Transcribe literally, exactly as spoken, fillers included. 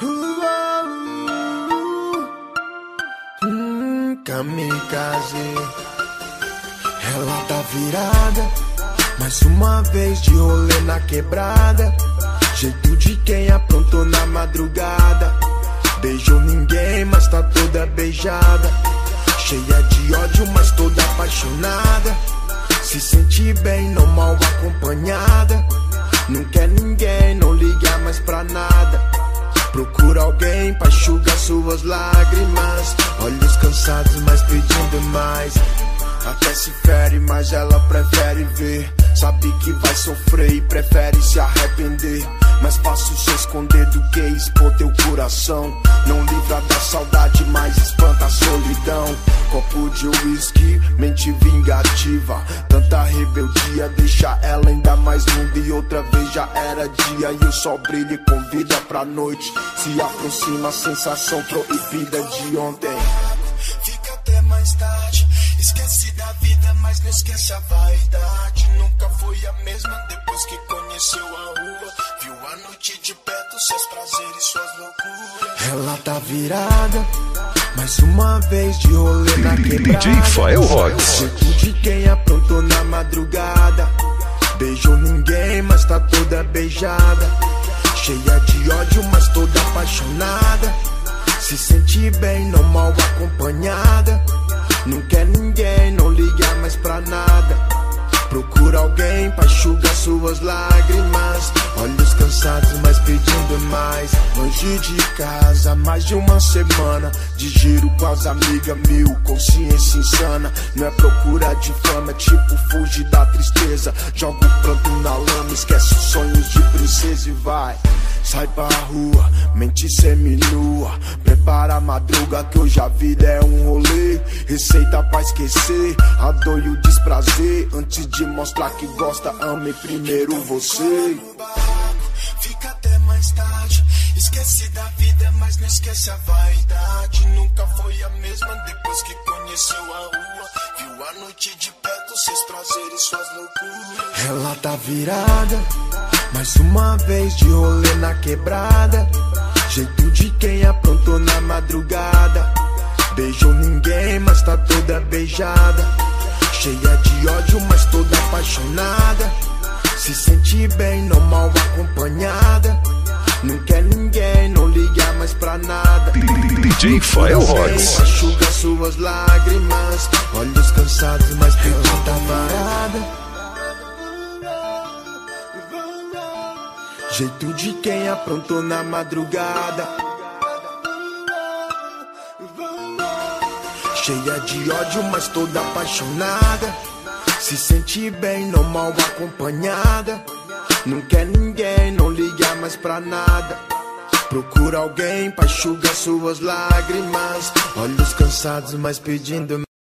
Hum, kamikaze. Ela tá virada, mais uma vez de rolê na quebrada. Jeito de quem aprontou na madrugada. Beijou ninguém, mas tá toda beijada. Cheia de ódio, mas toda apaixonada. Se sente bem, não mal acompanhada. Não quer ninguém, não liga mais pra nada. Procura alguém pra enxugar suas lágrimas. Olhos cansados, mas pedindo mais. Até se fere, mas ela prefere ver. Sabe que vai sofrer e prefere se arrepender. Mais fácil se esconder do que expor teu coração. Não livra da saudade, mas espanta a solidão. Copo de uísque, mente vingativa. Tanta rebeldia deixa ela ainda mais muda. E outra vez já era dia e o sol brilha e convida pra noite. Se aproxima a sensação proibida de ontem. Fica até mais tarde. Esquece da vida, mas não esquece a vaidade. Nunca foi a mesma depois que conheceu a rua. Viu a noite de perto, seus prazeres, suas loucuras. Ela tá virada, mais uma vez de rolê na quebrada. D J Fael Rocks. Jeito de quem aprontou na madrugada. Beijou ninguém, mas tá toda beijada. Cheia de ódio, mas toda apaixonada. Se sente bem, não mal acompanhada. Não quer ninguém, não liga mais pra nada. Procura alguém pra enxugar suas lágrimas. Olhos cansados, mas pedindo mais. Longe de casa, mais de uma semana. De giro com as amigas, mil, consciência insana. Não é procura de fama, é tipo fugir da tristeza. Joga o pranto na lama, esquece os sonhos de princesa e vai. Sai pra rua, mente seminua. Prepara a madruga que hoje a vida é um rolê. Receita pra esquecer a dor e o desprazer. Antes de mostrar que gosta, ame primeiro você. Fica até mais tarde. Esquece da vida, mas não esquece a vaidade. Nunca foi a mesma depois que conheceu a rua. Viu a noite de perto, seus prazeres, suas loucuras. Ela tá virada, mais uma vez de rolê na quebrada. Jeito de quem aprontou na madrugada. Beijou ninguém, mas tá toda beijada. Cheia de ódio, mas toda apaixonada. Se sente bem, não mal acompanhada. Não quer ninguém, não liga mais pra nada. D J Fael Rocks. Enxuga suas lágrimas. Olhos cansados, mas pela tá varada. Jeito de quem aprontou na madrugada. Cheia de ódio, mas toda apaixonada. Se sente bem, não mal acompanhada. Não quer ninguém, não liga mais pra nada. Procura alguém pra enxugar suas lágrimas. Olhos cansados, mas pedindo